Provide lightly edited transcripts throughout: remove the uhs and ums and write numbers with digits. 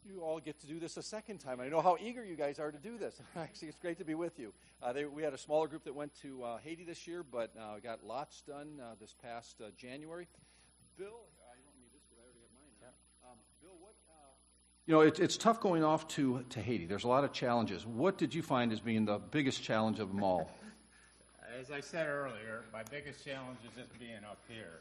You all get to do this a second time. I know how eager you guys are to do this. Actually, it's great to be with you. We had a smaller group that went to Haiti this year, but got lots done this past January. Bill, I don't need this because I already have mine now. Bill, what? You know, it's tough going off to Haiti. There's a lot of challenges. What did you find as being the biggest challenge of them all? As I said earlier, my biggest challenge is just being up here.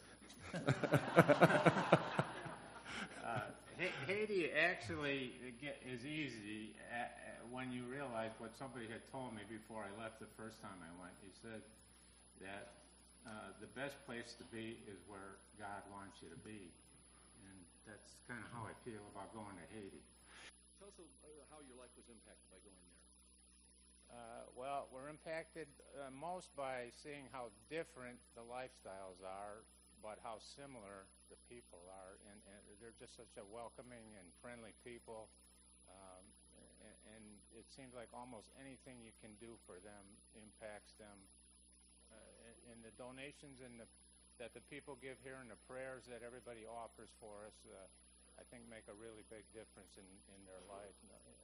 Haiti actually is easy when you realize what somebody had told me before I left the first time I went. He said that the best place to be is where God wants you to be. And that's kind of how I feel about going to Haiti. Tell us how your life was impacted by going there. Well, we're impacted most by seeing how different the lifestyles are, but how similar the people are, and they're just such a welcoming and friendly people, and it seems like almost anything you can do for them impacts them, and the donations that the people give here and the prayers that everybody offers for us, I think make a really big difference in their life.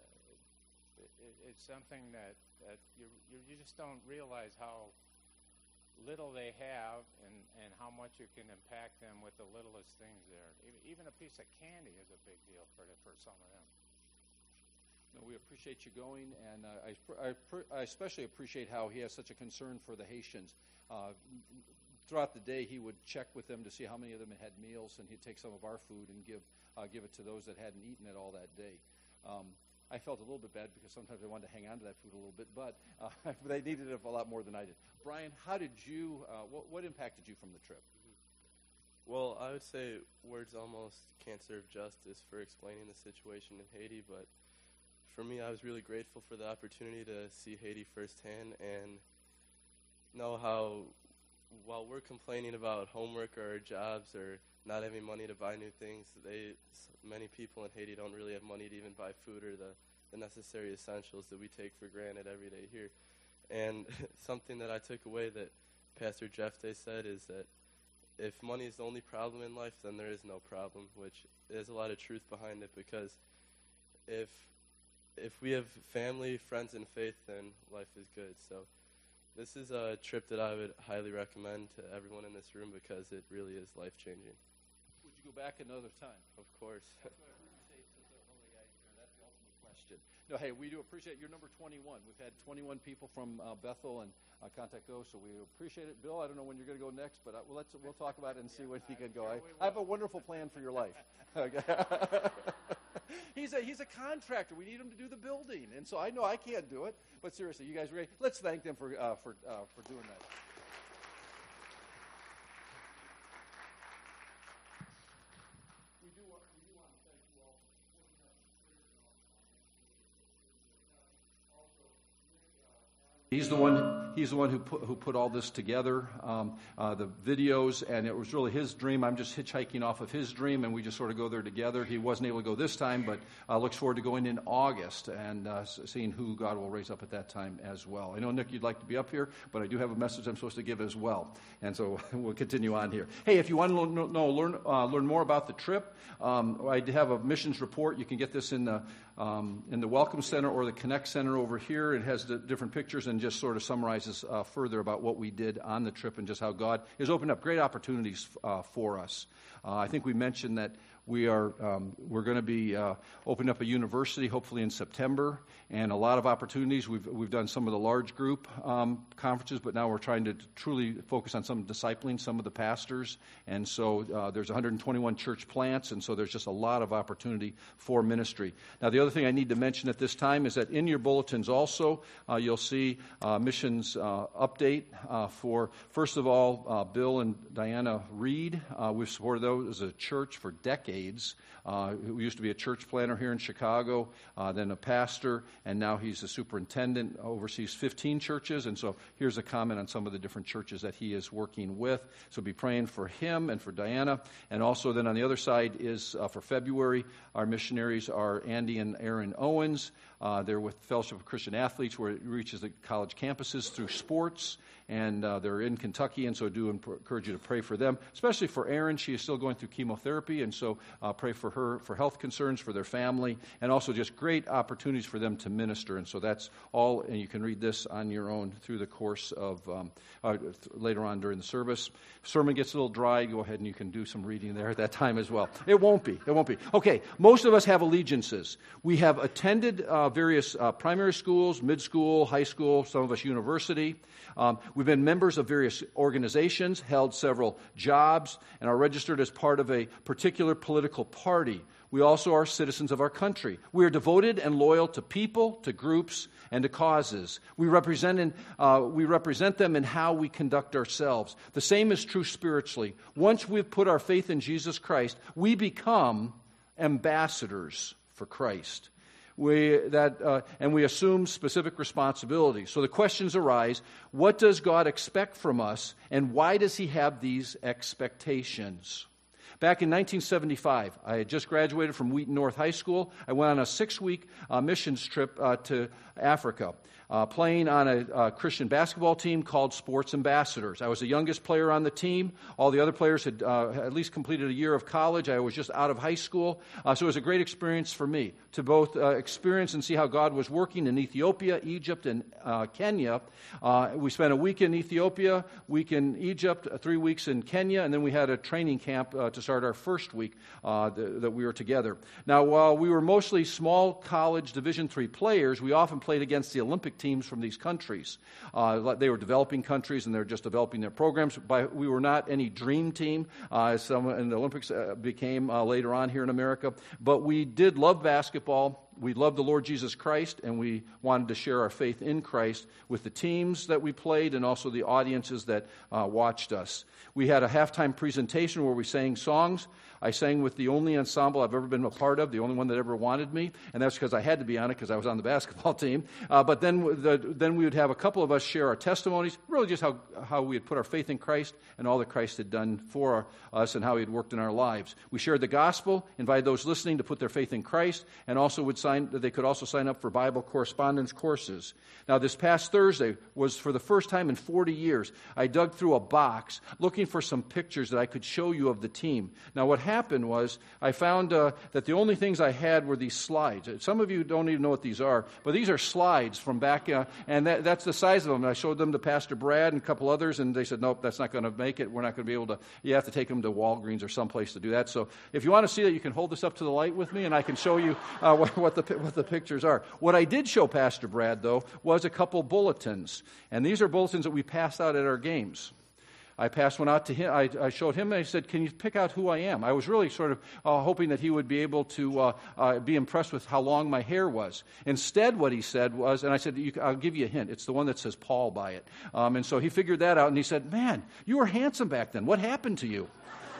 It's something that you just don't realize how little they have and how much you can impact them with the littlest things there. Even a piece of candy is a big deal for some of them. No, we appreciate you going, and I especially appreciate how he has such a concern for the Haitians. Throughout the day, he would check with them to see how many of them had meals, and he'd take some of our food and give it to those that hadn't eaten it all that day. I felt a little bit bad because sometimes I wanted to hang on to that food a little bit, but they needed it a lot more than I did. Brian, how did you? What impacted you from the trip? Well, I would say words almost can't serve justice for explaining the situation in Haiti, but for me, I was really grateful for the opportunity to see Haiti firsthand and know how, while we're complaining about homework or jobs or not having money to buy new things, many people in Haiti don't really have money to even buy food or the necessary essentials that we take for granted every day here. And something that I took away that Pastor Jeff Day said is that if money is the only problem in life, then there is no problem, which there's a lot of truth behind it, because if we have family, friends, and faith, then life is good. So this is a trip that I would highly recommend to everyone in this room because it really is life-changing. Would you go back another time? Of course. That's what I heard you say to the holy guy here. That's the ultimate question. No, hey, we do appreciate you're number 21. We've had 21 people from Bethel and contact those, so we appreciate it. Bill, I don't know when you're going to go next, but we'll talk about it and see when he can go. I have a wonderful plan for your life. Okay. He's a contractor. We need him to do the building, and so I know I can't do it. But seriously, you guys are ready? Let's thank them for doing that. We do want to thank you all for supporting us in prayers and also He's the one who put all this together, the videos, and it was really his dream. I'm just hitchhiking off of his dream, and we just sort of go there together. He wasn't able to go this time, but looks forward to going in August and seeing who God will raise up at that time as well. I know, Nick, you'd like to be up here, but I do have a message I'm supposed to give as well, and so we'll continue on here. Hey, if you want to learn more about the trip, I have a missions report. You can get this in the Welcome Center or the Connect Center over here. It has the different pictures and just sort of summarizes further about what we did on the trip and just how God has opened up great opportunities for us. I think we mentioned that we're going to be opening up a university hopefully in September, and a lot of opportunities. We've done some of the large group conferences, but now we're trying to truly focus on some discipling some of the pastors, and so there's 121 church plants, and so there's just a lot of opportunity for ministry. Now, the other thing I need to mention at this time is that in your bulletins also you'll see missions update for, first of all, Bill and Diana Reed. We've supported those as a church for decades. Who used to be a church planner here in Chicago, then a pastor, and now he's a superintendent, oversees 15 churches. And so here's a comment on some of the different churches that he is working with. So be praying for him and for Diana. And also then on the other side is for February, our missionaries are Andy and Aaron Owens. They're with Fellowship of Christian Athletes, where it reaches the college campuses through sports, and they're in Kentucky, and so I do encourage you to pray for them, especially for Erin. She is still going through chemotherapy, and so pray for her for health concerns, for their family, and also just great opportunities for them to minister. And so that's all, and you can read this on your own through the course of later on during the service. If sermon gets a little dry, go ahead and you can do some reading there at that time as well. It won't be. Okay, most of us have allegiances. We have attended various primary schools, mid-school, high school, some of us university. We've been members of various organizations, held several jobs, and are registered as part of a particular political party. We also are citizens of our country. We are devoted and loyal to people, to groups, and to causes. We represent them in how we conduct ourselves. The same is true spiritually. Once we've put our faith in Jesus Christ, we become ambassadors for Christ. And we assume specific responsibilities. So the questions arise: what does God expect from us, and why does He have these expectations? Back in 1975, I had just graduated from Wheaton North High School. I went on a 6-week missions trip to Africa, playing on a Christian basketball team called Sports Ambassadors. I was the youngest player on the team. All the other players had at least completed a year of college. I was just out of high school. So it was a great experience for me to both experience and see how God was working in Ethiopia, Egypt, and Kenya. We spent a week in Ethiopia, week in Egypt, 3 weeks in Kenya, and then we had a training camp to start our first week that we were together. Now, while we were mostly small college Division III players, we often played against the Olympic teams from these countries. They were developing countries, and they're just developing their programs. We were not any dream team, as some in the Olympics became later on here in America. But we did love basketball. We loved the Lord Jesus Christ, and we wanted to share our faith in Christ with the teams that we played and also the audiences that watched us. We had a halftime presentation where we sang songs. I sang with the only ensemble I've ever been a part of, the only one that ever wanted me, and that's because I had to be on it because I was on the basketball team. But then we would have a couple of us share our testimonies, really just how we had put our faith in Christ and all that Christ had done for us and how He had worked in our lives. We shared the gospel, invited those listening to put their faith in Christ, and also they could also sign up for Bible correspondence courses. Now, this past Thursday was for the first time in 40 years, I dug through a box looking for some pictures that I could show you of the team. Now, what happened was I found that the only things I had were these slides. Some of you don't even know what these are, but these are slides from back, and that's the size of them. And I showed them to Pastor Brad and a couple others, and they said, nope, that's not going to make it. We're not going to be able to. You have to take them to Walgreens or someplace to do that. So if you want to see that, you can hold this up to the light with me, and I can show you what the pictures are. What I did show Pastor Brad, though, was a couple bulletins. And these are bulletins that we passed out at our games. I passed one out to him. I showed him, and I said, can you pick out who I am? I was really sort of hoping that he would be able to be impressed with how long my hair was. Instead, what he said was, and I said, I'll give you a hint. It's the one that says Paul by it. And so he figured that out, and he said, man, you were handsome back then. What happened to you?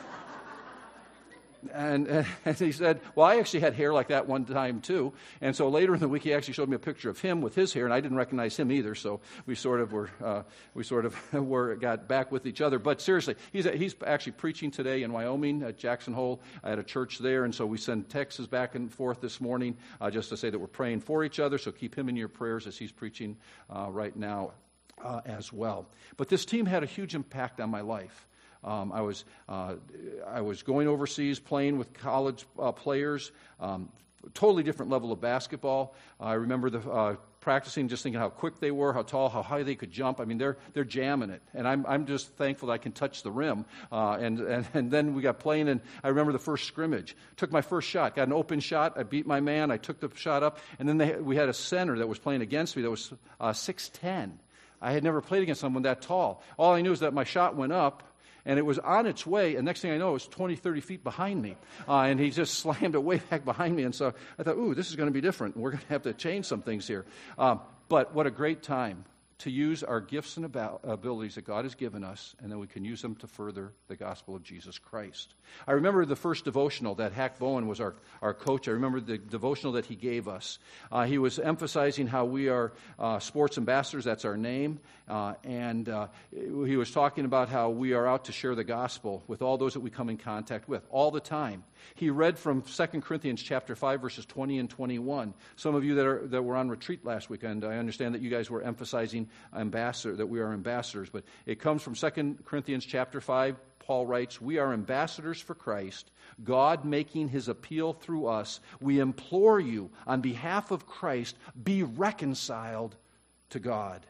And he said, well, I actually had hair like that one time too. And so later in the week, he actually showed me a picture of him with his hair, and I didn't recognize him either. So we sort of got back with each other. But seriously, he's actually preaching today in Wyoming at Jackson Hole. I had a church there, and so we send texts back and forth this morning just to say that we're praying for each other. So keep him in your prayers as he's preaching right now as well. But this team had a huge impact on my life. I was going overseas playing with college players, totally different level of basketball. I remember practicing, just thinking how quick they were, how tall, how high they could jump. I mean, they're jamming it, and I'm just thankful that I can touch the rim. And then we got playing, and I remember the first scrimmage. Took my first shot, got an open shot. I beat my man. I took the shot up, and then we had a center that was playing against me that was 6'10". I had never played against someone that tall. All I knew is that my shot went up, and it was on its way, and next thing I know, it was 20, 30 feet behind me. And he just slammed it way back behind me. And so I thought, ooh, this is going to be different. We're going to have to change some things here. But what a great time to use our gifts and abilities that God has given us, and then we can use them to further the gospel of Jesus Christ. I remember the first devotional that Hack Bowen was our coach. I remember the devotional that he gave us. He was emphasizing how we are sports ambassadors, that's our name, and he was talking about how we are out to share the gospel with all those that we come in contact with all the time. He read from 2 Corinthians chapter 5, verses 20 and 21. Some of you that were on retreat last weekend, I understand that you guys were emphasizing that we are ambassadors, but it comes from 2 Corinthians chapter 5. Paul writes, "We are ambassadors for Christ, God making his appeal through us. We implore you, on behalf of Christ, be reconciled to God."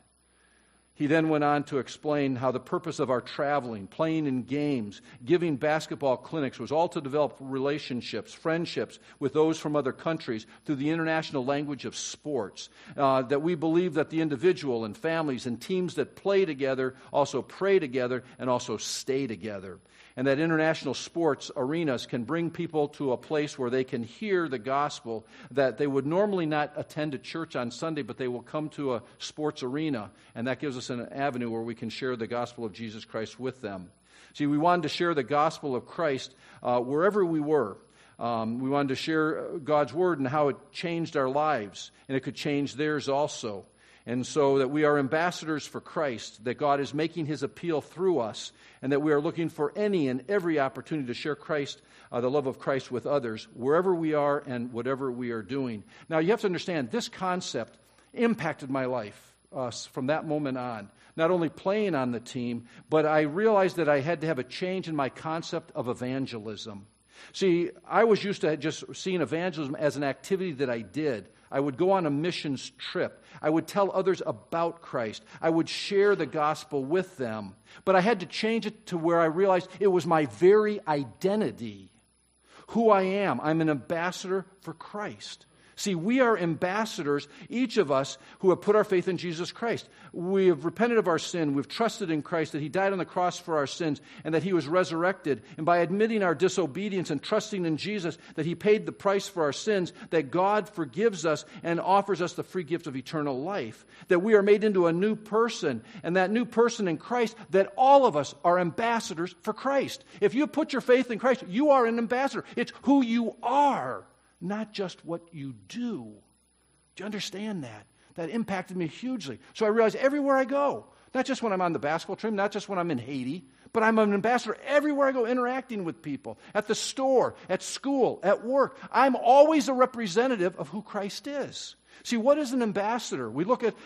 He then went on to explain how the purpose of our traveling, playing in games, giving basketball clinics was all to develop relationships, friendships with those from other countries through the international language of sports. That we believe that the individual and families and teams that play together also pray together and also stay together. And that international sports arenas can bring people to a place where they can hear the gospel, that they would normally not attend a church on Sunday, but they will come to a sports arena, and that gives us an avenue where we can share the gospel of Jesus Christ with them. See, we wanted to share the gospel of Christ wherever we were. We wanted to share God's word and how it changed our lives, and it could change theirs also. And so that we are ambassadors for Christ, that God is making his appeal through us, and that we are looking for any and every opportunity to share Christ, the love of Christ with others, wherever we are and whatever we are doing. Now, you have to understand, this concept impacted my life from that moment on. Not only playing on the team, but I realized that I had to have a change in my concept of evangelism. See, I was used to just seeing evangelism as an activity that I did. I would go on a missions trip. I would tell others about Christ. I would share the gospel with them. But I had to change it to where I realized it was my very identity. Who I am. I'm an ambassador for Christ. See, we are ambassadors, each of us who have put our faith in Jesus Christ. We have repented of our sin. We've trusted in Christ, that he died on the cross for our sins and that he was resurrected. And by admitting our disobedience and trusting in Jesus, that he paid the price for our sins, that God forgives us and offers us the free gift of eternal life. That we are made into a new person, and that new person in Christ, that all of us are ambassadors for Christ. If you put your faith in Christ, you are an ambassador. It's who you are, not just what you do. Do you understand that? That impacted me hugely. So I realized everywhere I go, not just when I'm on the basketball team, not just when I'm in Haiti, but I'm an ambassador everywhere I go, interacting with people, at the store, at school, at work. I'm always a representative of who Christ is. See, what is an ambassador? I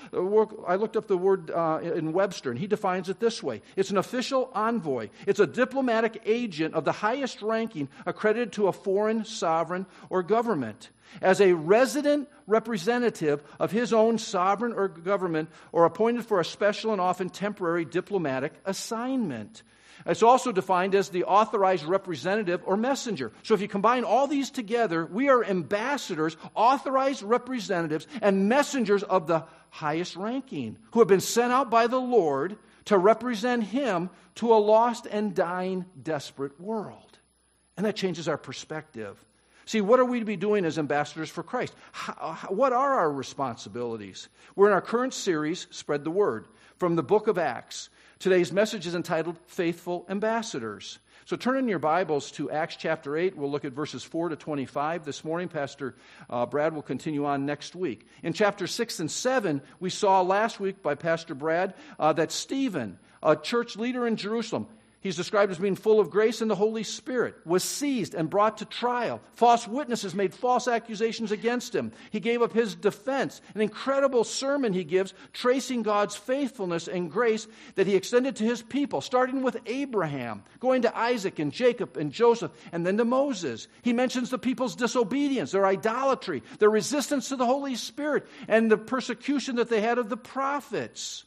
looked up the word in Webster, and he defines it this way. It's an official envoy. It's a diplomatic agent of the highest ranking accredited to a foreign sovereign or government. As a resident representative of his own sovereign or government, or appointed for a special and often temporary diplomatic assignment. It's also defined as the authorized representative or messenger. So if you combine all these together, we are ambassadors, authorized representatives, and messengers of the highest ranking, who have been sent out by the Lord to represent him to a lost and dying, desperate world. And that changes our perspective. See, what are we to be doing as ambassadors for Christ? What are our responsibilities? We're in our current series, Spread the Word, from the book of Acts. Today's message is entitled Faithful Ambassadors. So turn in your Bibles to Acts chapter 8. We'll look at verses 4 to 25 this morning. Pastor Brad will continue on next week. In chapter 6 and 7, we saw last week by Pastor Brad that Stephen, a church leader in Jerusalem, he's described as being full of grace and the Holy Spirit, was seized and brought to trial. False witnesses made false accusations against him. He gave up his defense. An incredible sermon he gives, tracing God's faithfulness and grace that he extended to his people, starting with Abraham, going to Isaac and Jacob and Joseph, and then to Moses. He mentions the people's disobedience, their idolatry, their resistance to the Holy Spirit, and the persecution that they had of the prophets.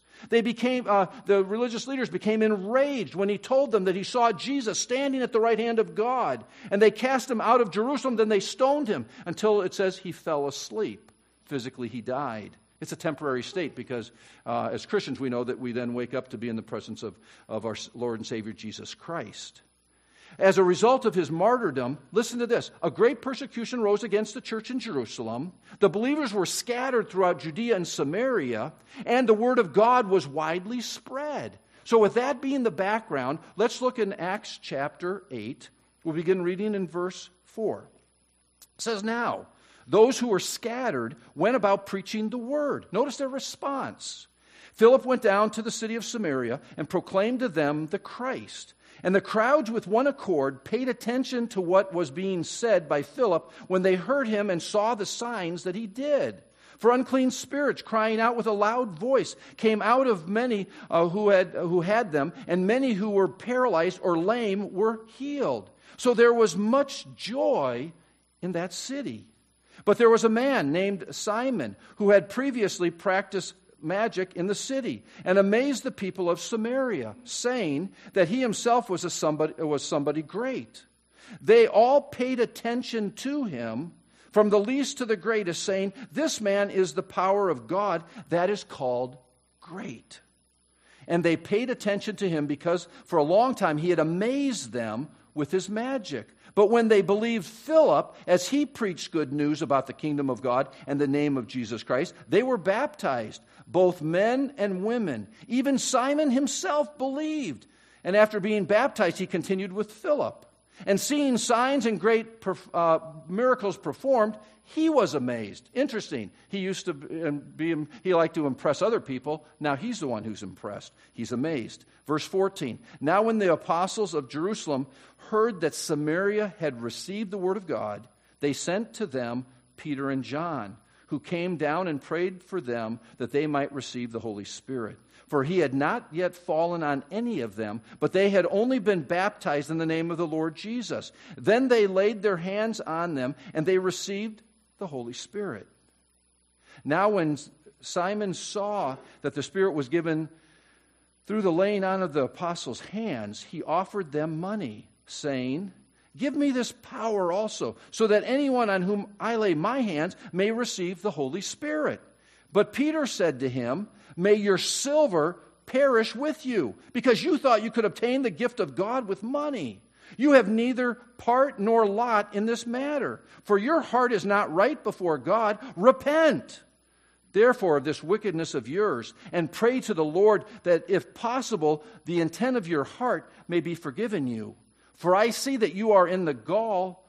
The religious leaders became enraged when he told them that he saw Jesus standing at the right hand of God. And they cast him out of Jerusalem, then they stoned him until it says he fell asleep. Physically, he died. It's a temporary state because as Christians we know that we then wake up to be in the presence of our Lord and Savior Jesus Christ. As a result of his martyrdom, listen to this, a great persecution rose against the church in Jerusalem. The believers were scattered throughout Judea and Samaria, and the word of God was widely spread. So with that being the background, let's look in Acts chapter 8. We'll begin reading in verse 4. It says, "Now, those who were scattered went about preaching the word." Notice their response. "Philip went down to the city of Samaria and proclaimed to them the Christ. And the crowds with one accord paid attention to what was being said by Philip when they heard him and saw the signs that he did. For unclean spirits, crying out with a loud voice, came out of many who had them, and many who were paralyzed or lame were healed. So there was much joy in that city. But there was a man named Simon who had previously practiced magic in the city and amazed the people of Samaria, saying that he himself was somebody great. They all paid attention to him, from the least to the greatest, saying, 'This man is the power of God that is called great.' And they paid attention to him because for a long time he had amazed them with his magic. But when they believed Philip, as he preached good news about the kingdom of God and the name of Jesus Christ, they were baptized, both men and women. Even Simon himself believed. And after being baptized, he continued with Philip. And seeing signs and great miracles performed, he was amazed." Interesting. He used to he liked to impress other people. Now he's the one who's impressed. He's amazed. Verse 14. "Now when the apostles of Jerusalem heard that Samaria had received the word of God, they sent to them Peter and John, who came down and prayed for them that they might receive the Holy Spirit. For he had not yet fallen on any of them, but they had only been baptized in the name of the Lord Jesus. Then they laid their hands on them, and they received the Holy Spirit. Now when Simon saw that the Spirit was given through the laying on of the apostles' hands, he offered them money, saying, 'Give me this power also, so that anyone on whom I lay my hands may receive the Holy Spirit.' But Peter said to him, 'May your silver perish with you, because you thought you could obtain the gift of God with money. You have neither part nor lot in this matter, for your heart is not right before God. Repent, therefore, of this wickedness of yours, and pray to the Lord that, if possible, the intent of your heart may be forgiven you. For I see that you are in the gall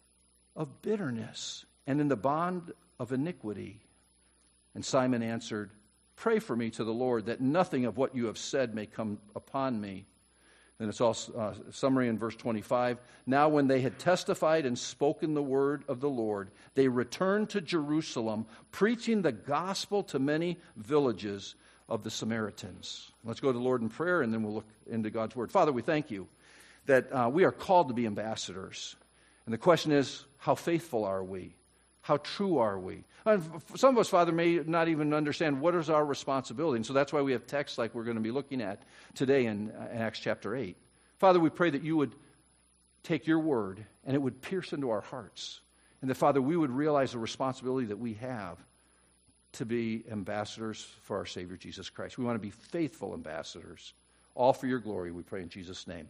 of bitterness and in the bond of iniquity.' And Simon answered, 'Pray for me to the Lord, that nothing of what you have said may come upon me.' Then it's all summary in verse 25. Now when they had testified and spoken the word of the Lord, they returned to Jerusalem, preaching the gospel to many villages of the Samaritans." Let's go to the Lord in prayer, and then we'll look into God's word. Father, we thank you that we are called to be ambassadors. And the question is, how faithful are we? How true are we? Some of us, Father, may not even understand what is our responsibility. And so that's why we have texts like we're going to be looking at today in Acts chapter 8. Father, we pray that you would take your word and it would pierce into our hearts. And that, Father, we would realize the responsibility that we have to be ambassadors for our Savior, Jesus Christ. We want to be faithful ambassadors, all for your glory, we pray in Jesus' name.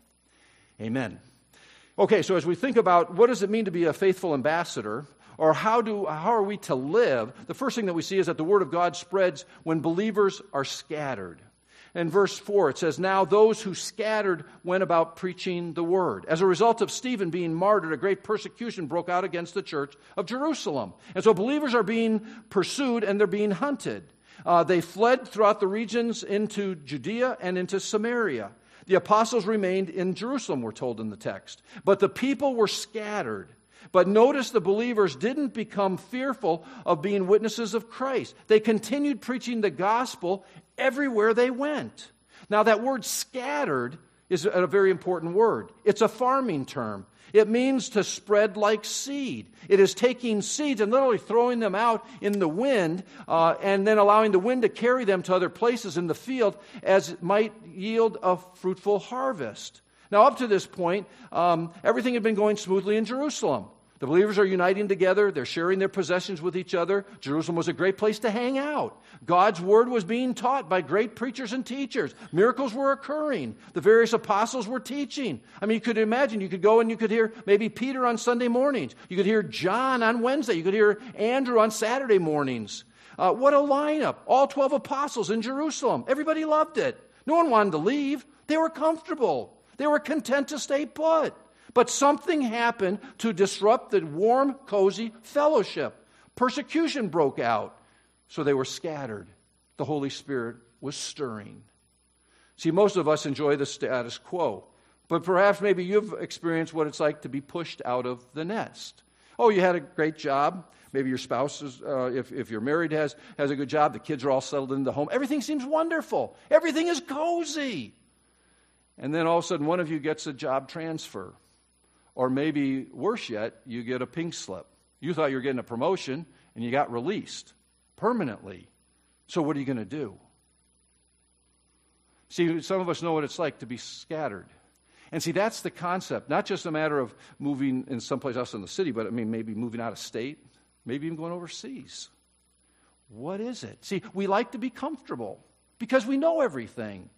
Amen. Okay, so as we think about what does it mean to be a faithful ambassador, or how are we to live, the first thing that we see is that the word of God spreads when believers are scattered. In verse 4, it says, "Now those who scattered went about preaching the word." As a result of Stephen being martyred, a great persecution broke out against the church of Jerusalem. And so believers are being pursued and they're being hunted. They fled throughout the regions into Judea and into Samaria. The apostles remained in Jerusalem, we're told in the text. But the people were scattered. But notice the believers didn't become fearful of being witnesses of Christ. They continued preaching the gospel everywhere they went. Now that word scattered is a very important word. It's a farming term. It means to spread like seed. It is taking seeds and literally throwing them out in the wind and then allowing the wind to carry them to other places in the field as it might yield a fruitful harvest. Now, up to this point, everything had been going smoothly in Jerusalem. The believers are uniting together. They're sharing their possessions with each other. Jerusalem was a great place to hang out. God's word was being taught by great preachers and teachers. Miracles were occurring. The various apostles were teaching. I mean, you could imagine, you could go and you could hear maybe Peter on Sunday mornings. You could hear John on Wednesday. You could hear Andrew on Saturday mornings. What a lineup. All 12 apostles in Jerusalem. Everybody loved it. No one wanted to leave. They were comfortable. They were content to stay put. But something happened to disrupt the warm, cozy fellowship. Persecution broke out, so they were scattered. The Holy Spirit was stirring. See, most of us enjoy the status quo, but perhaps maybe you've experienced what it's like to be pushed out of the nest. Oh, you had a great job. Maybe your spouse, if you're married, has a good job. The kids are all settled in the home. Everything seems wonderful. Everything is cozy. And then all of a sudden, one of you gets a job transfer. Or maybe, worse yet, you get a pink slip. You thought you were getting a promotion, and you got released permanently. So what are you going to do? See, some of us know what it's like to be scattered. And see, that's the concept. Not just a matter of moving in someplace else in the city, but I mean maybe moving out of state, maybe even going overseas. What is it? See, we like to be comfortable because we know everything.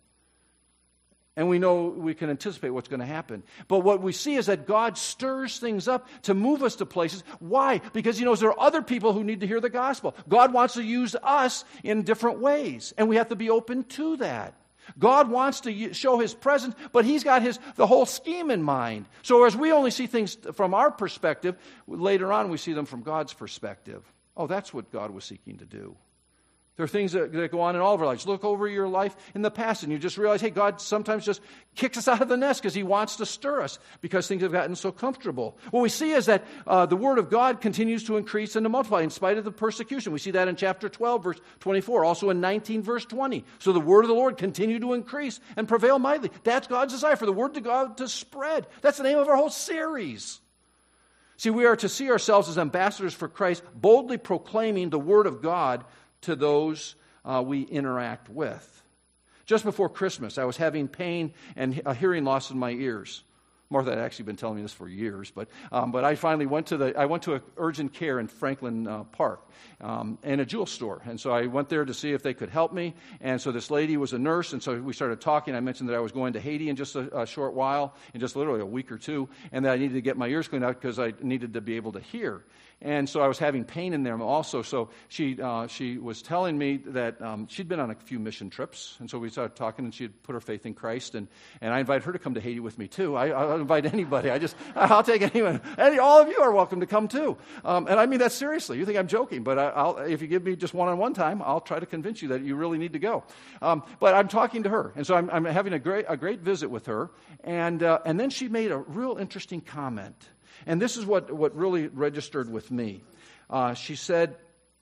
And we know we can anticipate what's going to happen. But what we see is that God stirs things up to move us to places. Why? Because He knows there are other people who need to hear the gospel. God wants to use us in different ways, and we have to be open to that. God wants to show His presence, but He's got the whole scheme in mind. So as we only see things from our perspective, later on we see them from God's perspective. Oh, that's what God was seeking to do. There are things that go on in all of our lives. Look over your life in the past and you just realize, hey, God sometimes just kicks us out of the nest because He wants to stir us because things have gotten so comfortable. What we see is that the Word of God continues to increase and to multiply in spite of the persecution. We see that in chapter 12, verse 24, also in 19, verse 20. So the Word of the Lord continued to increase and prevail mightily. That's God's desire, for the Word of God to spread. That's the name of our whole series. See, we are to see ourselves as ambassadors for Christ, boldly proclaiming the Word of God to those we interact with. Just before Christmas, I was having pain and a hearing loss in my ears. Martha had actually been telling me this for years, but I finally went to an urgent care in Franklin Park, and a jewel store. And so I went there to see if they could help me. And so this lady was a nurse, and so we started talking. I mentioned that I was going to Haiti in just a short while, in just literally a week or two, and that I needed to get my ears cleaned out because I needed to be able to hear. And so I was having pain in them also. So she was telling me that she'd been on a few mission trips. And so we started talking, and she had put her faith in Christ. And I invited her to come to Haiti with me, too. I'll invite anybody. I'll take anyone. All of you are welcome to come, too. And I mean that seriously. You think I'm joking, but if you give me just one-on-one time, I'll try to convince you that you really need to go. But I'm talking to her. And so I'm having a great visit with her. And then she made a real interesting comment. And this is what really registered with me. She said,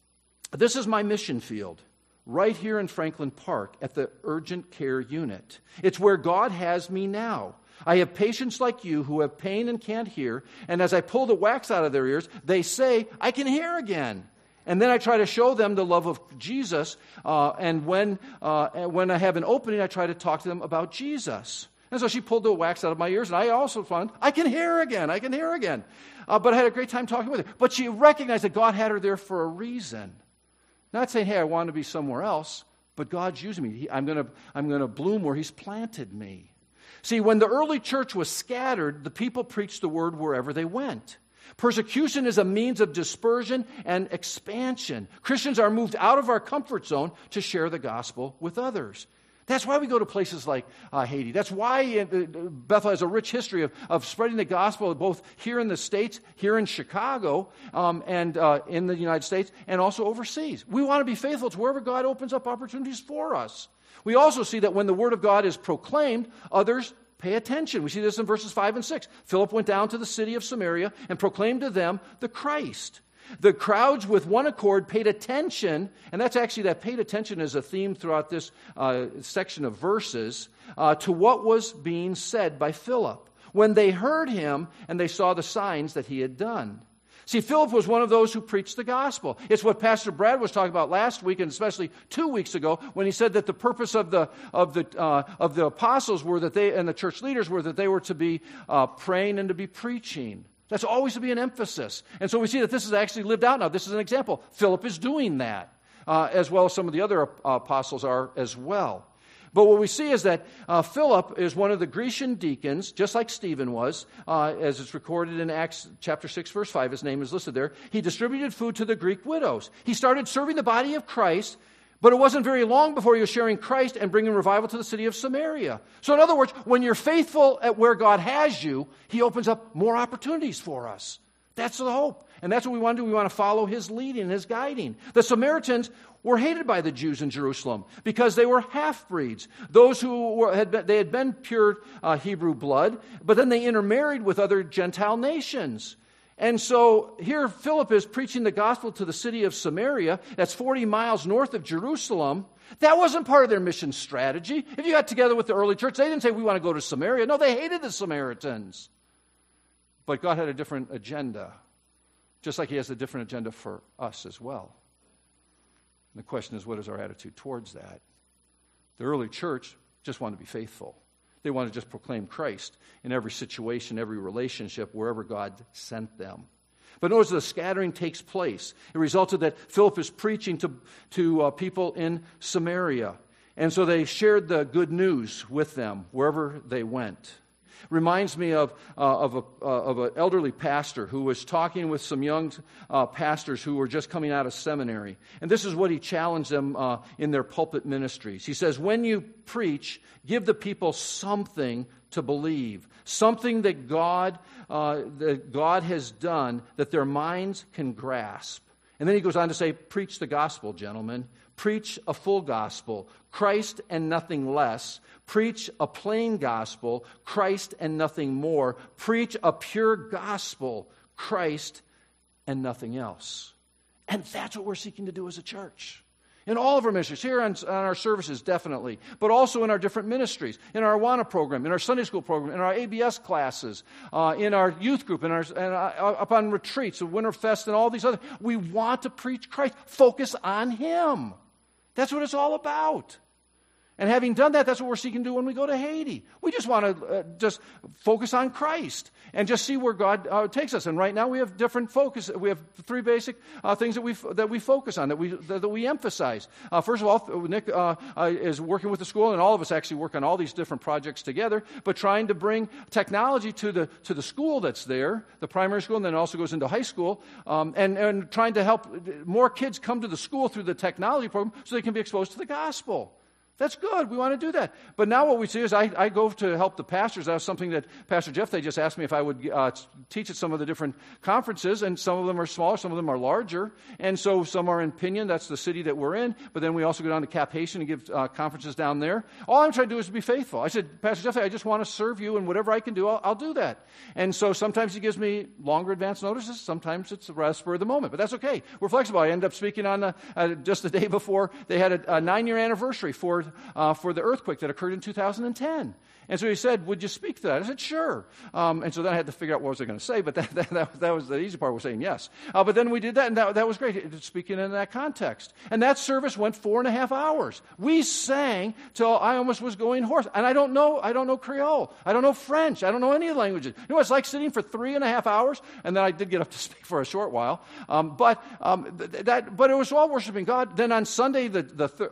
"This is my mission field, right here in Franklin Park at the urgent care unit. It's where God has me now. I have patients like you who have pain and can't hear, and as I pull the wax out of their ears, they say, 'I can hear again.' And then I try to show them the love of Jesus, and when I have an opening, I try to talk to them about Jesus." And so she pulled the wax out of my ears, and I also found, I can hear again. But I had a great time talking with her. But she recognized that God had her there for a reason. Not saying, hey, I want to be somewhere else, but God's using me. I'm going to bloom where He's planted me. See, when the early church was scattered, the people preached the word wherever they went. Persecution is a means of dispersion and expansion. Christians are moved out of our comfort zone to share the gospel with others. That's why we go to places like Haiti. That's why Bethel has a rich history of spreading the gospel both here in the States, here in Chicago, and in the United States, and also overseas. We want to be faithful to wherever God opens up opportunities for us. We also see that when the Word of God is proclaimed, others pay attention. We see this in verses 5 and 6. Philip went down to the city of Samaria and proclaimed to them the Christ. The crowds with one accord paid attention, and that paid attention is a theme throughout this section of verses, to what was being said by Philip when they heard him and they saw the signs that he had done. See, Philip was one of those who preached the gospel. It's what Pastor Brad was talking about last week, and especially 2 weeks ago, when he said that the purpose of the apostles were that they, and the church leaders were that they were to be praying and to be preaching. That's always to be an emphasis. And so we see that this is actually lived out now. This is an example. Philip is doing that, as well as some of the other apostles are as well. But what we see is that Philip is one of the Grecian deacons, just like Stephen was, as it's recorded in Acts chapter 6, verse 5. His name is listed there. He distributed food to the Greek widows. He started serving the body of Christ, but it wasn't very long before he was sharing Christ and bringing revival to the city of Samaria. So in other words, when you're faithful at where God has you, he opens up more opportunities for us. That's the hope. And that's what we want to do. We want to follow his leading and his guiding. The Samaritans were hated by the Jews in Jerusalem because they were half-breeds. Those who had been pure Hebrew blood, but then they intermarried with other Gentile nations. And so here Philip is preaching the gospel to the city of Samaria. That's 40 miles north of Jerusalem. That wasn't part of their mission strategy. If you got together with the early church, they didn't say, we want to go to Samaria. No, they hated the Samaritans. But God had a different agenda, just like he has a different agenda for us as well. And the question is, what is our attitude towards that? The early church just wanted to be faithful. They wanted to just proclaim Christ in every situation, every relationship, wherever God sent them. But notice the scattering takes place. It resulted that Philip is preaching to people in Samaria. And so they shared the good news with them wherever they went. Reminds me of an elderly pastor who was talking with some young pastors who were just coming out of seminary. And this is what he challenged them in their pulpit ministries. He says, when you preach, give the people something to believe, something that God has done that their minds can grasp. And then he goes on to say, preach the gospel, gentlemen. Preach a full gospel, Christ and nothing less. Preach a plain gospel, Christ and nothing more. Preach a pure gospel, Christ and nothing else. And that's what we're seeking to do as a church. In all of our ministries, here on our services, definitely, but also in our different ministries, in our Awana program, in our Sunday school program, in our ABS classes, in our youth group, up on retreats, Winterfest, and all these other. We want to preach Christ. Focus on Him. That's what it's all about. And having done that, that's what we're seeking to do when we go to Haiti. We just want to just focus on Christ and just see where God takes us. And right now we have different focus. We have three basic things that we focus on, that we emphasize. First of all, Nick is working with the school, and all of us actually work on all these different projects together, but trying to bring technology to the school that's there, the primary school, and then also goes into high school, and trying to help more kids come to the school through the technology program so they can be exposed to the gospel. That's good. We want to do that. But now what we see is I go to help the pastors. That was something that Pastor Jeff, they just asked me if I would teach at some of the different conferences, and some of them are smaller, some of them are larger. And so some are in Pinion, that's the city that we're in, but then we also go down to Cap Haitian and give conferences down there. All I'm trying to do is to be faithful. I said, Pastor Jeff, I just want to serve you, and whatever I can do, I'll do that. And so sometimes he gives me longer advance notices. Sometimes it's a spur of the moment, but that's okay. We're flexible. I end up speaking on just the day before. They had a 9-year anniversary for the earthquake that occurred in 2010. And so he said, would you speak to that? I said, sure. And so then I had to figure out what was I going to say, but that was the easy part, was saying yes. But then we did that, and that was great, speaking in that context. And that service went 4.5 hours. We sang till I almost was going hoarse. And I don't know Creole. I don't know French. I don't know any of the languages. You know what it's like sitting for 3.5 hours? And then I did get up to speak for a short while. But it was all worshiping God. Then on Sunday, the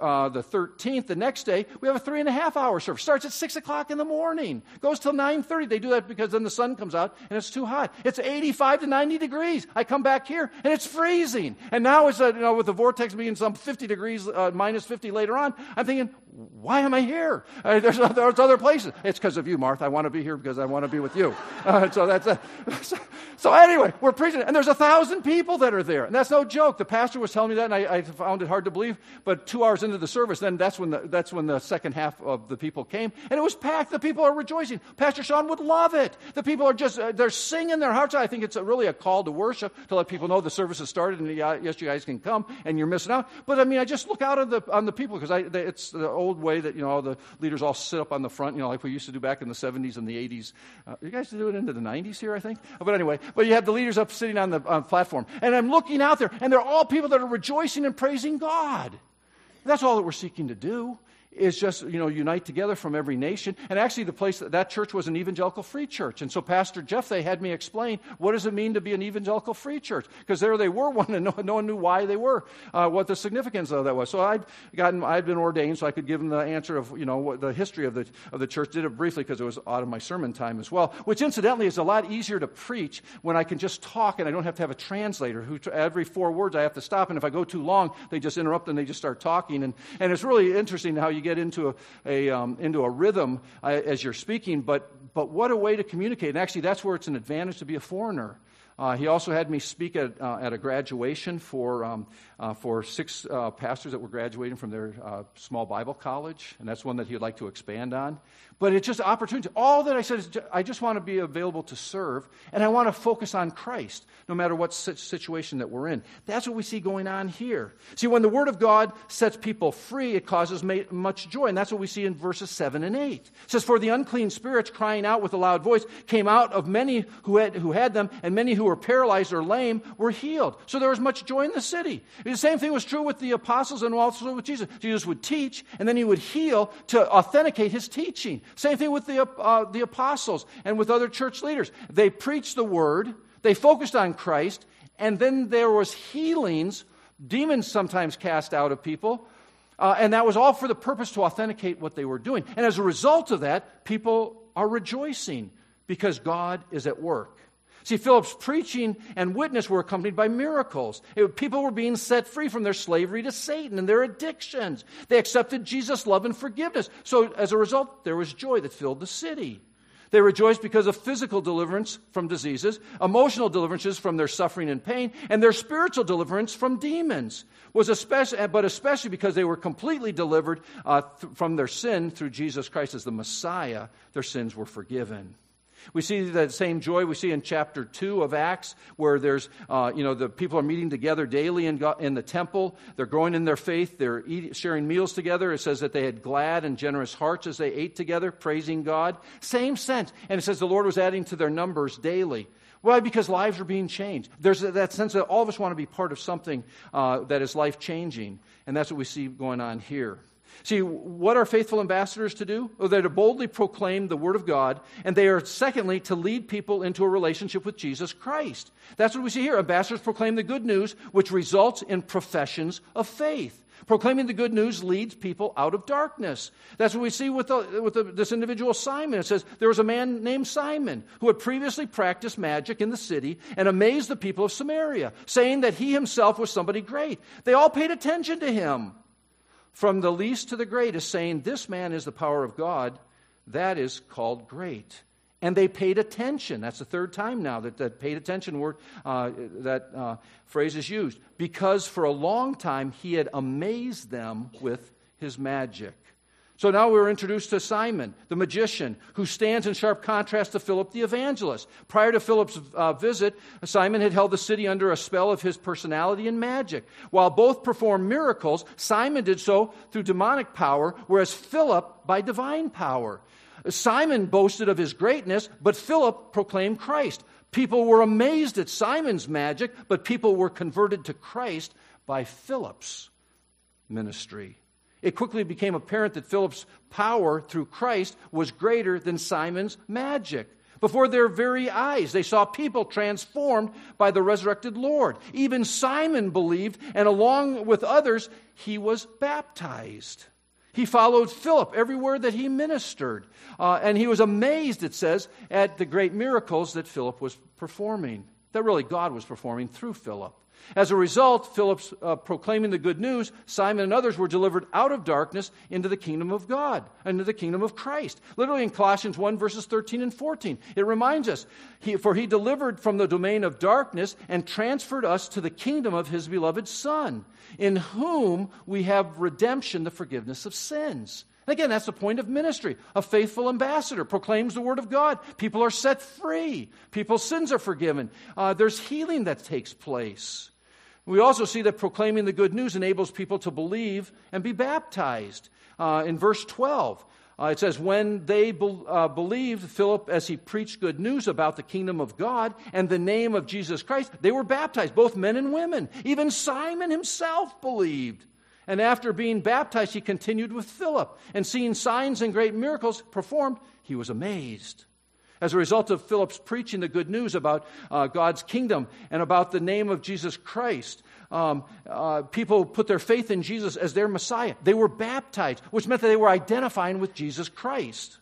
13th, the next day, we have a 3.5-hour service. Starts at 6 o'clock in the morning. Goes till 9:30. They do that because then the sun comes out and it's too hot. It's 85 to 90 degrees. I come back here and it's freezing. And now it's with the vortex being some 50 degrees, minus 50 later on, I'm thinking, why am I here? There's other places. It's because of you, Martha. I want to be here because I want to be with you. So anyway, we're preaching, and there's 1,000 people that are there, and that's no joke. The pastor was telling me that, and I found it hard to believe. But 2 hours into the service, then that's when the second half of the people came, and it was packed. The people are rejoicing. Pastor Sean would love it. The people are just they're singing their hearts out. I think it's really a call to worship to let people know the service has started, and yes, you guys can come, and you're missing out. But I mean, I just look out on the people because it's the old way that the leaders all sit up on the front, like we used to do back in the 70s and the 80s. You guys do it into the 90s here, I think. But anyway, you have the leaders up sitting on the platform, and I'm looking out there, and they're all people that are rejoicing and praising God. And that's all that we're seeking to do is just, unite together from every nation. And actually that church was an evangelical free church. And so Pastor Jeff, they had me explain, what does it mean to be an evangelical free church? Because there they were one, and no one knew why they were, what the significance of that was. So I'd been ordained, so I could give them the answer of, what the history of the church. Did it briefly because it was out of my sermon time as well, which incidentally is a lot easier to preach when I can just talk and I don't have to have a translator who every 4 words I have to stop, and if I go too long, they just interrupt and they just start talking. And it's really interesting how you get into a rhythm as you're speaking, but what a way to communicate. And actually, that's where it's an advantage to be a foreigner. He also had me speak at a graduation for 6 pastors that were graduating from their small Bible college, and that's one that he'd like to expand on. But it's just opportunity. All that I said is I just want to be available to serve, and I want to focus on Christ, no matter what situation that we're in. That's what we see going on here. See, when the Word of God sets people free, it causes much joy, and that's what we see in verses 7 and 8. It says, "For the unclean spirits, crying out with a loud voice, came out of many who had them, and many who were paralyzed or lame were healed." So there was much joy in the city. The same thing was true with the apostles and also with Jesus. Jesus would teach, and then he would heal to authenticate his teaching. Same thing with the apostles and with other church leaders. They preached the word, they focused on Christ, and then there was healings, demons sometimes cast out of people, and that was all for the purpose to authenticate what they were doing. And as a result of that, people are rejoicing because God is at work. See, Philip's preaching and witness were accompanied by miracles. People were being set free from their slavery to Satan and their addictions. They accepted Jesus' love and forgiveness. So as a result, there was joy that filled the city. They rejoiced because of physical deliverance from diseases, emotional deliverances from their suffering and pain, and their spiritual deliverance from demons. But especially because they were completely delivered from their sin through Jesus Christ as the Messiah, their sins were forgiven. We see that same joy we see in chapter 2 of Acts, where there's, the people are meeting together daily in the temple. They're growing in their faith. They're sharing meals together. It says that they had glad and generous hearts as they ate together, praising God. Same sense. And it says the Lord was adding to their numbers daily. Why? Because lives are being changed. There's that sense that all of us want to be part of something that is life-changing. And that's what we see going on here. See, what are faithful ambassadors to do? Well, they're to boldly proclaim the Word of God, and they are, secondly, to lead people into a relationship with Jesus Christ. That's what we see here. Ambassadors proclaim the good news, which results in professions of faith. Proclaiming the good news leads people out of darkness. That's what we see with this individual Simon. It says, there was a man named Simon who had previously practiced magic in the city and amazed the people of Samaria, saying that he himself was somebody great. They all paid attention to him, from the least to the greatest, saying, "This man is the power of God." That is called great. And they paid attention. That's the 3rd time now that paid attention word, that phrase is used. Because for a long time he had amazed them with his magic. So now we're introduced to Simon, the magician, who stands in sharp contrast to Philip the evangelist. Prior to Philip's visit, Simon had held the city under a spell of his personality and magic. While both performed miracles, Simon did so through demonic power, whereas Philip by divine power. Simon boasted of his greatness, but Philip proclaimed Christ. People were amazed at Simon's magic, but people were converted to Christ by Philip's ministry. It quickly became apparent that Philip's power through Christ was greater than Simon's magic. Before their very eyes, they saw people transformed by the resurrected Lord. Even Simon believed, and along with others, he was baptized. He followed Philip everywhere that he ministered. And he was amazed, it says, at the great miracles that Philip was performing, that really God was performing through Philip. As a result, Philip's proclaiming the good news, Simon and others were delivered out of darkness into the kingdom of God, into the kingdom of Christ. Literally in Colossians 1, verses 13 and 14, it reminds us, for he delivered from the domain of darkness and transferred us to the kingdom of his beloved Son, in whom we have redemption, the forgiveness of sins. And again, that's the point of ministry. A faithful ambassador proclaims the word of God. People are set free. People's sins are forgiven. There's healing that takes place. We also see that proclaiming the good news enables people to believe and be baptized. In verse 12, it says, when they believed Philip as he preached good news about the kingdom of God and the name of Jesus Christ, they were baptized, both men and women. Even Simon himself believed. And after being baptized, he continued with Philip. And seeing signs and great miracles performed, he was amazed. As a result of Philip's preaching the good news about God's kingdom and about the name of Jesus Christ, people put their faith in Jesus as their Messiah. They were baptized, which meant that they were identifying with Jesus Christ.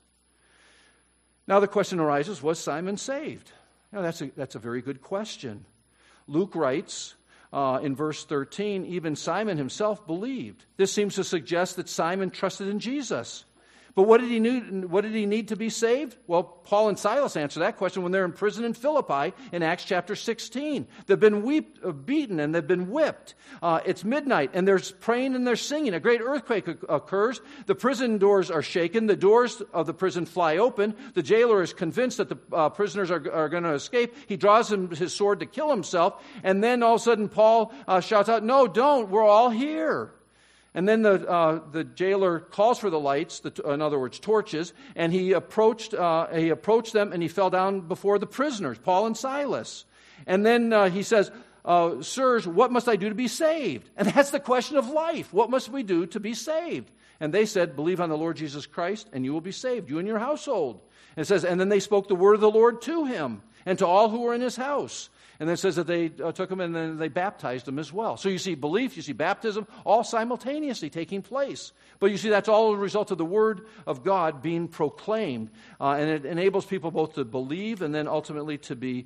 Now the question arises, was Simon saved? Now that's a very good question. Luke writes in verse 13, even Simon himself believed. This seems to suggest that Simon trusted in Jesus. But what did he need to be saved? Well, Paul and Silas answer that question when they're in prison in Philippi in Acts chapter 16. They've been beaten and they've been whipped. It's midnight and there's praying and there's singing. A great earthquake occurs. The prison doors are shaken. The doors of the prison fly open. The jailer is convinced that the prisoners are going to escape. He draws his sword to kill himself. And then all of a sudden Paul shouts out, "No, don't. We're all here." And then the jailer calls for the lights, in other words, torches, and he approached them and he fell down before the prisoners, Paul and Silas. And then he says, "Sirs, what must I do to be saved?" And that's the question of life. What must we do to be saved? And they said, "Believe on the Lord Jesus Christ, and you will be saved, you and your household." And it says, and then they spoke the word of the Lord to him and to all who were in his house. And then it says that they took him and then they baptized him as well. So you see belief, you see baptism, all simultaneously taking place. But you see that's all a result of the Word of God being proclaimed. And it enables people both to believe and then ultimately to be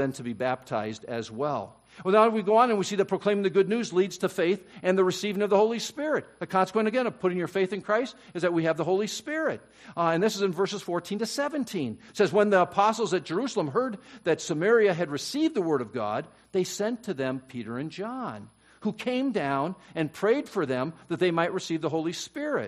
baptized as well. Well, now we go on and we see that proclaiming the good news leads to faith and the receiving of the Holy Spirit. A consequence, again, of putting your faith in Christ is that we have the Holy Spirit. And this is in verses 14 to 17. It says, when the apostles at Jerusalem heard that Samaria had received the word of God, they sent to them Peter and John, who came down and prayed for them that they might receive the Holy Spirit.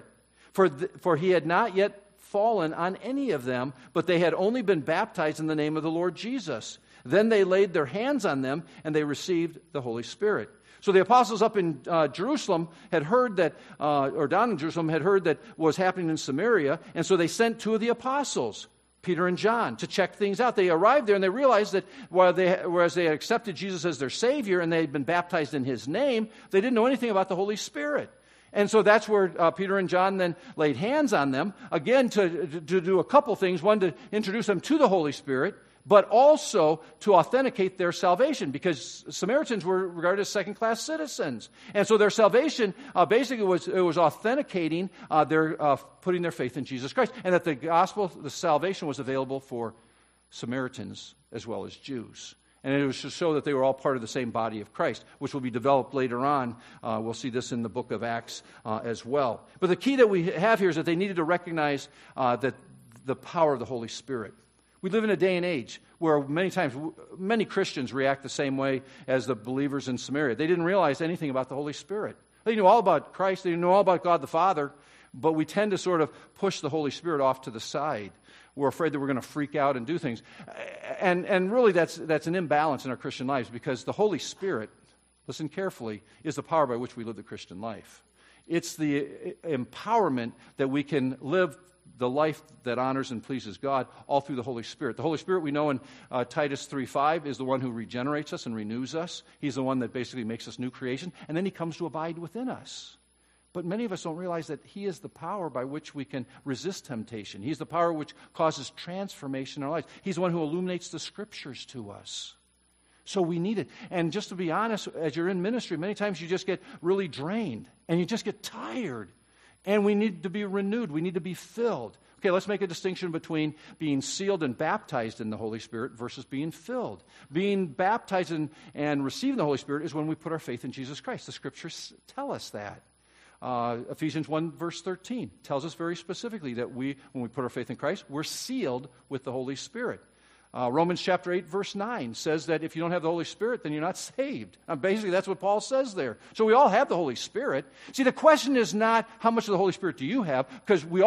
For he had not yet fallen on any of them, but they had only been baptized in the name of the Lord Jesus. Then they laid their hands on them, and they received the Holy Spirit. So the apostles up in Jerusalem had heard that, or down in Jerusalem had heard that what was happening in Samaria, and so they sent two of the apostles, Peter and John, to check things out. They arrived there and they realized that whereas they had accepted Jesus as their Savior and they had been baptized in His name, they didn't know anything about the Holy Spirit. And so that's where Peter and John then laid hands on them, again to do a couple things. One, to introduce them to the Holy Spirit, but also to authenticate their salvation, because Samaritans were regarded as second-class citizens. And so their salvation basically was authenticating their putting their faith in Jesus Christ, and that the gospel, the salvation was available for Samaritans as well as Jews. And it was to show that they were all part of the same body of Christ, which will be developed later on. We'll see this in the book of Acts as well. But the key that we have here is that they needed to recognize that the power of the Holy Spirit. We live in a day and age where many Christians react the same way as the believers in Samaria. They didn't realize anything about the Holy Spirit. They knew all about Christ. They knew all about God the Father, but we tend to sort of push the Holy Spirit off to the side. We're afraid that we're going to freak out and do things. And really that's an imbalance in our Christian lives, because the Holy Spirit, listen carefully, is the power by which we live the Christian life. It's the empowerment that we can live the life that honors and pleases God all through the Holy Spirit. The Holy Spirit, we know in Titus 3:5, is the one who regenerates us and renews us. He's the one that basically makes us new creation, and then He comes to abide within us. But many of us don't realize that He is the power by which we can resist temptation. He's the power which causes transformation in our lives. He's the one who illuminates the Scriptures to us. So we need it. And just to be honest, as you're in ministry, many times you just get really drained, and you just get tired. And we need to be renewed. We need to be filled. Okay, let's make a distinction between being sealed and baptized in the Holy Spirit versus being filled. Being baptized and receiving the Holy Spirit is when we put our faith in Jesus Christ. The Scriptures tell us that. Ephesians 1 verse 13 tells us very specifically that when we put our faith in Christ, we're sealed with the Holy Spirit. Romans chapter 8 verse 9 says that if you don't have the Holy Spirit, then you're not saved. Basically, that's what Paul says there. So we all have the Holy Spirit. See, the question is not how much of the Holy Spirit do you have, because when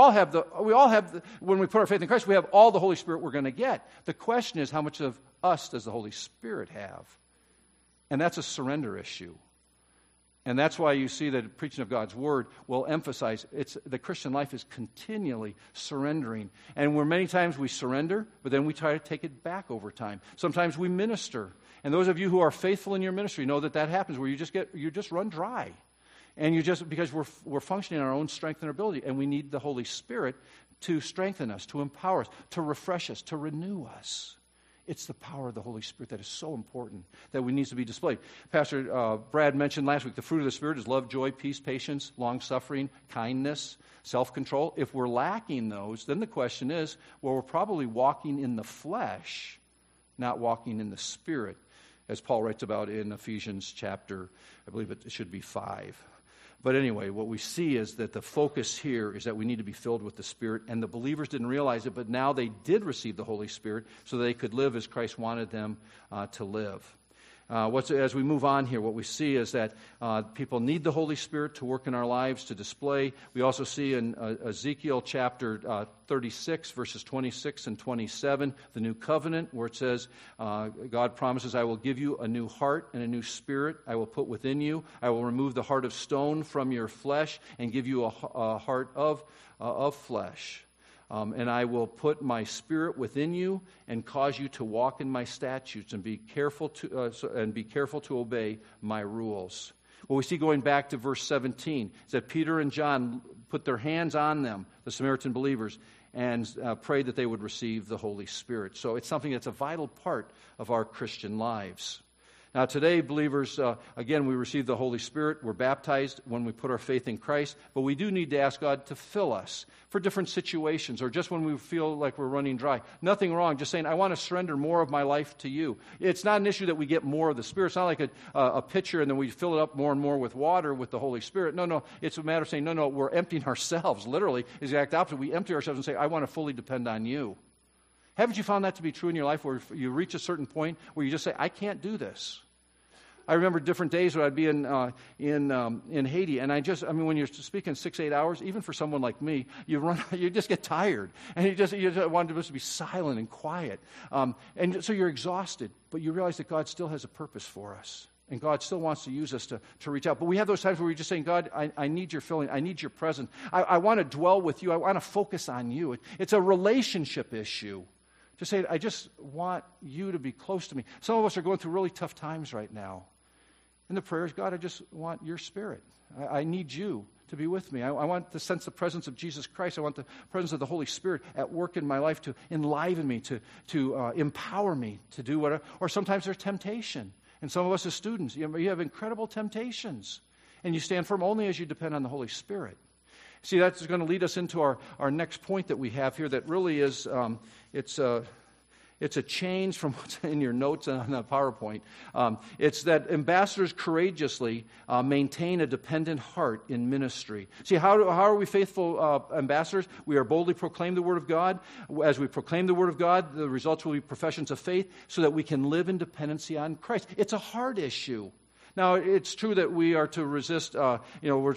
we put our faith in Christ, we have all the Holy Spirit we're going to get. The question is, how much of us does the Holy Spirit have? And that's a surrender issue. And that's why you see that preaching of God's Word will emphasize the Christian life is continually surrendering. And where many times we surrender, but then we try to take it back over time. Sometimes we minister. And those of you who are faithful in your ministry know that happens, where you just run dry. And because we're functioning in our own strength and ability, and we need the Holy Spirit to strengthen us, to empower us, to refresh us, to renew us. It's the power of the Holy Spirit that is so important, that we need to be displayed. Pastor Brad mentioned last week the fruit of the Spirit is love, joy, peace, patience, long-suffering, kindness, self-control. If we're lacking those, then the question is, well, we're probably walking in the flesh, not walking in the Spirit, as Paul writes about in Ephesians chapter, I believe it should be 5. But anyway, what we see is that the focus here is that we need to be filled with the Spirit, and the believers didn't realize it, but now they did receive the Holy Spirit so they could live as Christ wanted them to live. As we move on here, what we see is that people need the Holy Spirit to work in our lives, to display. We also see in Ezekiel chapter 36, verses 26 and 27, the new covenant, where it says, God promises, I will give you a new heart and a new spirit I will put within you. I will remove the heart of stone from your flesh and give you a heart of flesh. And I will put my spirit within you and cause you to walk in my statutes and be careful to obey my rules. What we see going back to verse 17 is that Peter and John put their hands on them, the Samaritan believers, and prayed that they would receive the Holy Spirit. So it's something that's a vital part of our Christian lives. Now today, believers, again, we receive the Holy Spirit. We're baptized when we put our faith in Christ. But we do need to ask God to fill us for different situations or just when we feel like we're running dry. Nothing wrong, just saying, I want to surrender more of my life to you. It's not an issue that we get more of the Spirit. It's not like a pitcher and then we fill it up more and more with water with the Holy Spirit. No, it's a matter of saying, no, we're emptying ourselves. Literally, is the exact opposite. We empty ourselves and say, I want to fully depend on you. Haven't you found that to be true in your life where you reach a certain point where you just say, I can't do this? I remember different days when I'd be in Haiti, and when you're speaking 6-8 hours, even for someone like me, you just get tired, and you just want to be silent and quiet, and so you're exhausted. But you realize that God still has a purpose for us, and God still wants to use us to reach out. But we have those times where we're just saying, God, I need your filling, I need your presence. I want to dwell with you. I want to focus on you. It's a relationship issue. Just say, I just want you to be close to me. Some of us are going through really tough times right now. And the prayer is, God, I just want your Spirit. I need you to be with me. I want to sense the presence of Jesus Christ. I want the presence of the Holy Spirit at work in my life to enliven me, to empower me to do whatever. Or sometimes there's temptation. And some of us as students, you have incredible temptations. And you stand firm only as you depend on the Holy Spirit. See, that's going to lead us into our next point that we have here that really is, it's a change from what's in your notes on the PowerPoint. It's that ambassadors courageously maintain a dependent heart in ministry. See, how are we faithful ambassadors? We are boldly proclaim the Word of God. As we proclaim the Word of God, the results will be professions of faith so that we can live in dependency on Christ. It's a hard issue. Now, it's true that we are to resist, we're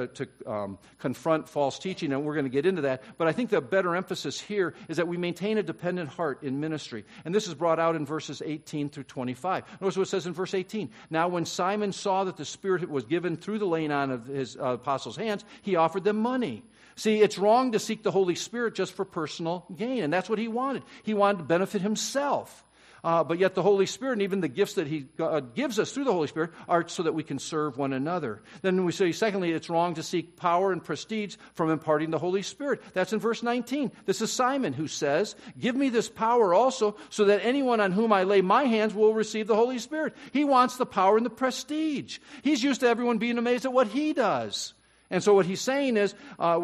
to confront false teaching, and we're going to get into that. But I think the better emphasis here is that we maintain a dependent heart in ministry. And this is brought out in verses 18 through 25. Notice what it says in verse 18. Now, when Simon saw that the Spirit was given through the laying on of his apostles' hands, he offered them money. See, it's wrong to seek the Holy Spirit just for personal gain, and that's what he wanted. He wanted to benefit himself. But yet the Holy Spirit and even the gifts that He gives us through the Holy Spirit are so that we can serve one another. Then we say, secondly, it's wrong to seek power and prestige from imparting the Holy Spirit. That's in verse 19. This is Simon who says, give me this power also so that anyone on whom I lay my hands will receive the Holy Spirit. He wants the power and the prestige. He's used to everyone being amazed at what he does. And so what he's saying is, I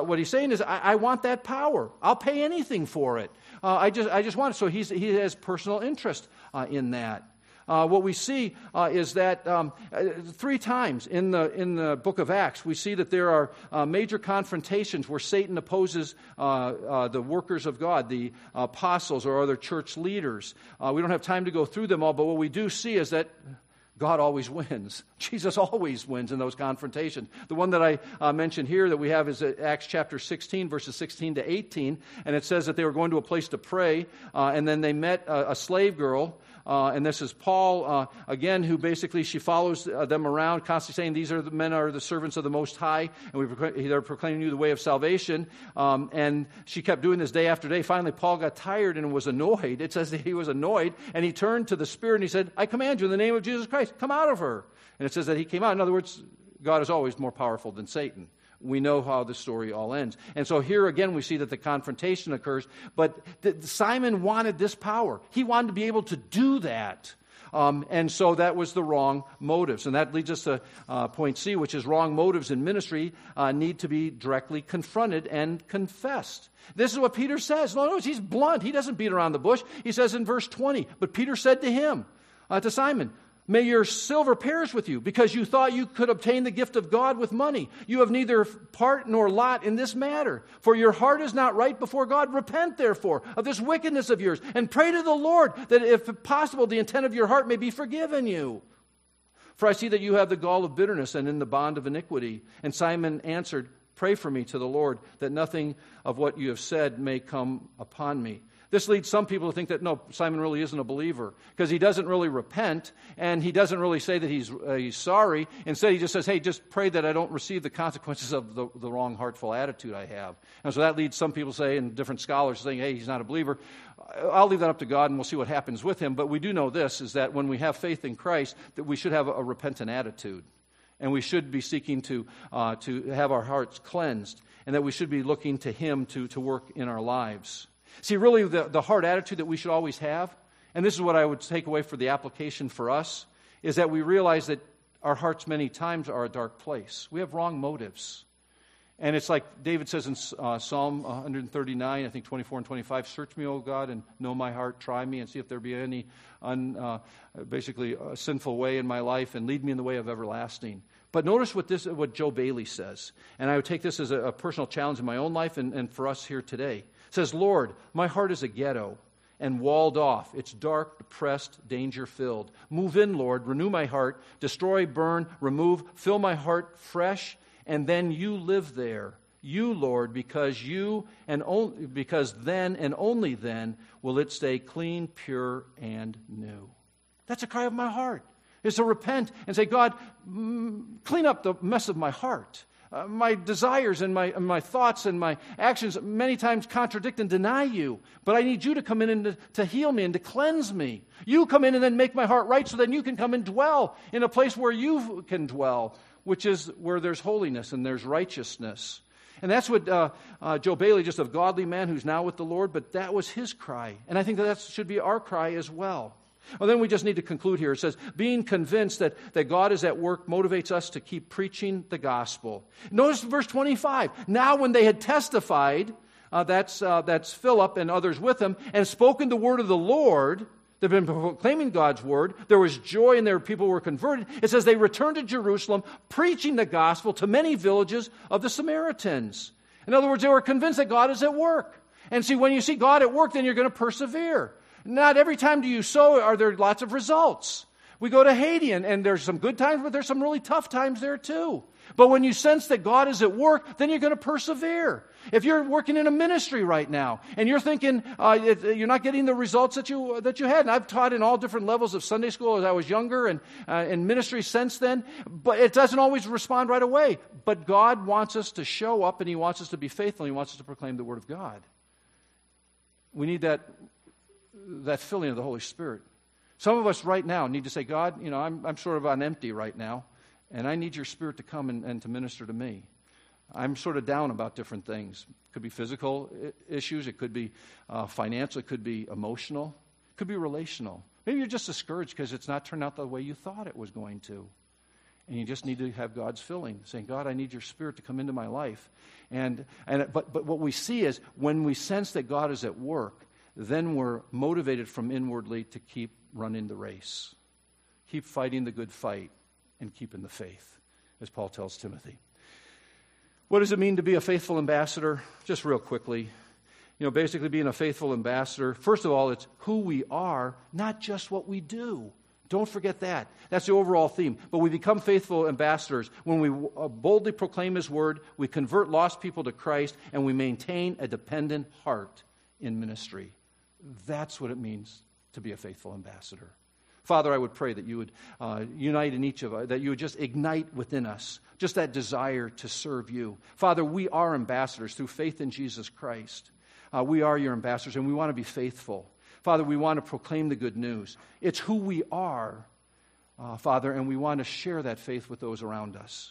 want that power. I'll pay anything for it. I just want it. So he has personal interest in that. What we see is that 3 times in the book of Acts, we see that there are major confrontations where Satan opposes the workers of God, the apostles or other church leaders. We don't have time to go through them all, but what we do see is that God always wins. Jesus always wins in those confrontations. The one that I mentioned here that we have is Acts chapter 16, verses 16 to 18. And it says that they were going to a place to pray, and then they met a slave girl. And this is Paul, again, who basically, she follows them around, constantly saying, these men are the servants of the Most High, and they're proclaiming you the way of salvation. And she kept doing this day after day. Finally, Paul got tired and was annoyed. It says that he was annoyed, and he turned to the Spirit and he said, I command you in the name of Jesus Christ, come out of her. And it says that he came out. In other words, God is always more powerful than Satan. We know how the story all ends. And so here again we see that the confrontation occurs, but Simon wanted this power. He wanted to be able to do that. And so that was the wrong motives. And that leads us to point C, which is wrong motives in ministry need to be directly confronted and confessed. This is what Peter says. Notice he's blunt. He doesn't beat around the bush. He says in verse 20, but Peter said to him, to Simon, may your silver perish with you, because you thought you could obtain the gift of God with money. You have neither part nor lot in this matter, for your heart is not right before God. Repent, therefore, of this wickedness of yours, and pray to the Lord that, if possible, the intent of your heart may be forgiven you. For I see that you have the gall of bitterness and in the bond of iniquity. And Simon answered, pray for me to the Lord, that nothing of what you have said may come upon me. This leads some people to think that, no, Simon really isn't a believer, because he doesn't really repent, and he doesn't really say that he's sorry. Instead, he just says, hey, just pray that I don't receive the consequences of the wrong, heartful attitude I have. And so that leads some people to say, and different scholars saying, hey, he's not a believer. I'll leave that up to God, and we'll see what happens with him. But we do know this, is that when we have faith in Christ, that we should have a repentant attitude. And we should be seeking to have our hearts cleansed, and that we should be looking to him to work in our lives. See, really, the heart attitude that we should always have, and this is what I would take away for the application for us, is that we realize that our hearts many times are a dark place. We have wrong motives. And it's like David says in Psalm 139, I think 24 and 25, search me, O God, and know my heart, try me, and see if there be any basically a sinful way in my life, and lead me in the way of everlasting. But notice what Joe Bailey says, and I would take this as a personal challenge in my own life and for us here today. It says, Lord, my heart is a ghetto and walled off. It's dark, depressed, danger-filled. Move in, Lord, renew my heart, destroy, burn, remove, fill my heart fresh, and then you live there. You, Lord, because then and only then will it stay clean, pure, and new. That's a cry of my heart, is to repent and say, God, clean up the mess of my heart. My desires and my thoughts and my actions many times contradict and deny you. But I need you to come in and to heal me and to cleanse me. You come in and then make my heart right, so then you can come and dwell in a place where you can dwell, which is where there's holiness and there's righteousness. And that's what Joe Bailey, just a godly man who's now with the Lord, but that was his cry. And I think that should be our cry as well. Well, then we just need to conclude here. It says, being convinced that God is at work motivates us to keep preaching the gospel. Notice verse 25. Now when they had testified, that's Philip and others with him, and spoken the word of the Lord, they've been proclaiming God's word, there was joy and people were converted. It says they returned to Jerusalem, preaching the gospel to many villages of the Samaritans. In other words, they were convinced that God is at work. And see, when you see God at work, then you're going to persevere. Not every time do you sow are there lots of results. We go to Haiti, and there's some good times, but there's some really tough times there too. But when you sense that God is at work, then you're going to persevere. If you're working in a ministry right now, and you're thinking you're not getting the results that you had, and I've taught in all different levels of Sunday school as I was younger, and in ministry since then, but it doesn't always respond right away. But God wants us to show up, and He wants us to be faithful, and He wants us to proclaim the Word of God. We need that filling of the Holy Spirit. Some of us right now need to say, God, I'm sort of on empty right now, and I need your Spirit to come and to minister to me. I'm sort of down about different things. It could be physical issues. It could be financial. It could be emotional. It could be relational. Maybe you're just discouraged because it's not turned out the way you thought it was going to. And you just need to have God's filling, saying, God, I need your Spirit to come into my life. But what we see is when we sense that God is at work, then we're motivated from inwardly to keep running the race, keep fighting the good fight, and keeping the faith, as Paul tells Timothy. What does it mean to be a faithful ambassador? Just real quickly, basically being a faithful ambassador, first of all, it's who we are, not just what we do. Don't forget that. That's the overall theme. But we become faithful ambassadors when we boldly proclaim His word, we convert lost people to Christ, and we maintain a dependent heart in ministry. That's what it means to be a faithful ambassador. Father, I would pray that you would unite in each of us, that you would just ignite within us just that desire to serve you. Father, we are ambassadors through faith in Jesus Christ. We are your ambassadors, and we want to be faithful. Father, we want to proclaim the good news. It's who we are, Father, and we want to share that faith with those around us.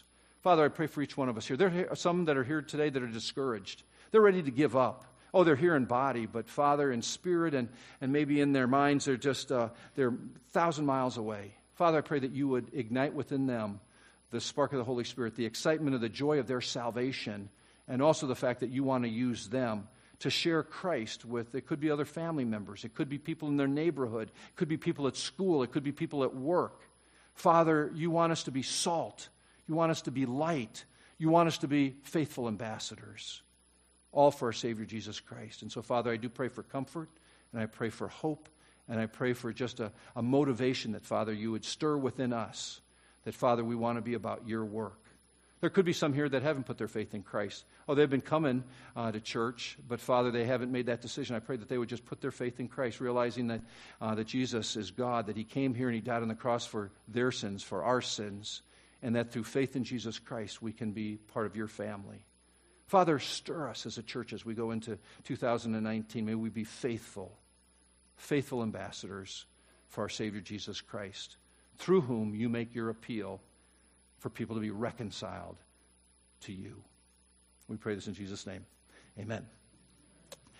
Father, I pray for each one of us here. There are some that are here today that are discouraged. They're ready to give up. Oh, they're here in body, but Father, in spirit and maybe in their minds, they're just, they're 1,000 miles away. Father, I pray that you would ignite within them the spark of the Holy Spirit, the excitement of the joy of their salvation, and also the fact that you want to use them to share Christ with, it could be other family members, it could be people in their neighborhood, it could be people at school, it could be people at work. Father, you want us to be salt. You want us to be light. You want us to be faithful ambassadors, all for our Savior Jesus Christ. And so, Father, I do pray for comfort, and I pray for hope, and I pray for just a motivation that, Father, you would stir within us, that, Father, we want to be about your work. There could be some here that haven't put their faith in Christ. Oh, they've been coming to church, but, Father, they haven't made that decision. I pray that they would just put their faith in Christ, realizing that, that Jesus is God, that he came here and he died on the cross for their sins, for our sins, and that through faith in Jesus Christ we can be part of your family. Father, stir us as a church as we go into 2019. May we be faithful ambassadors for our Savior Jesus Christ, through whom you make your appeal for people to be reconciled to you. We pray this in Jesus' name. Amen.